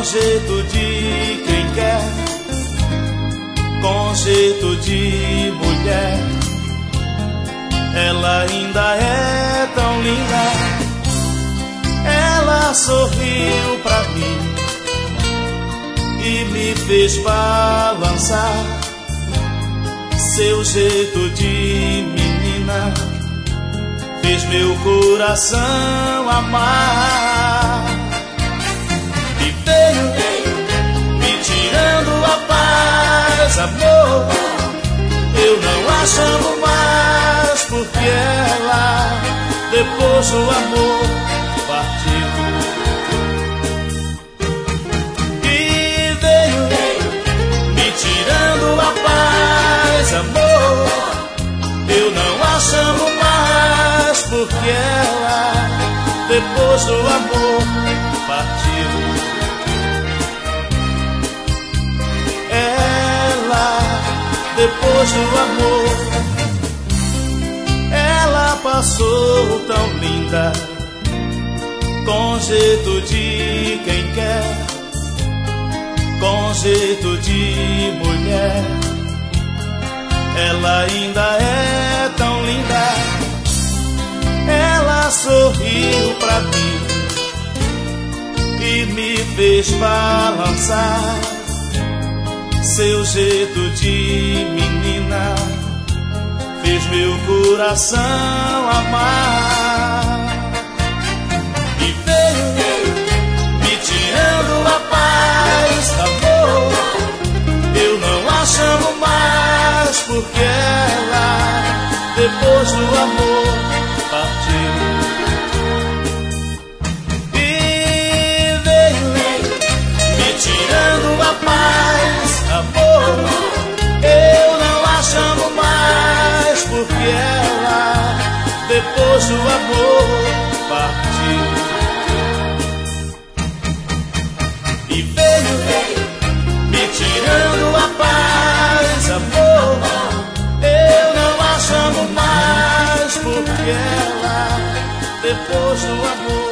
jeito de quem quer, com jeito de mulher. Ela ainda é tão linda. Ela sorriu pra mim e me fez balançar. Seu jeito de menina fez meu coração amar. E veio me tirando a paz, amor. Eu não a chamo mais porque ela, depois do amor, partiu. E veio me tirando a paz, amor. Eu não a chamo mais porque ela, depois do amor, partiu. Ela, depois do amor, ela passou tão linda, com jeito de quem quer, com jeito de mulher. Ela ainda é tão linda. Ela sorriu pra mim e me fez balançar. Seu jeito de menina fez meu coração amar. E veio me tirando a paz, amor. Eu não a chamo mais porque ela, depois do amor, partiu. E veio me tirando a paz, amor. Eu não a chamo mais porque ela, depois do amor, partiu. E veio me tirando a paz, amor. Eu não a chamo mais porque ela, depois do amor,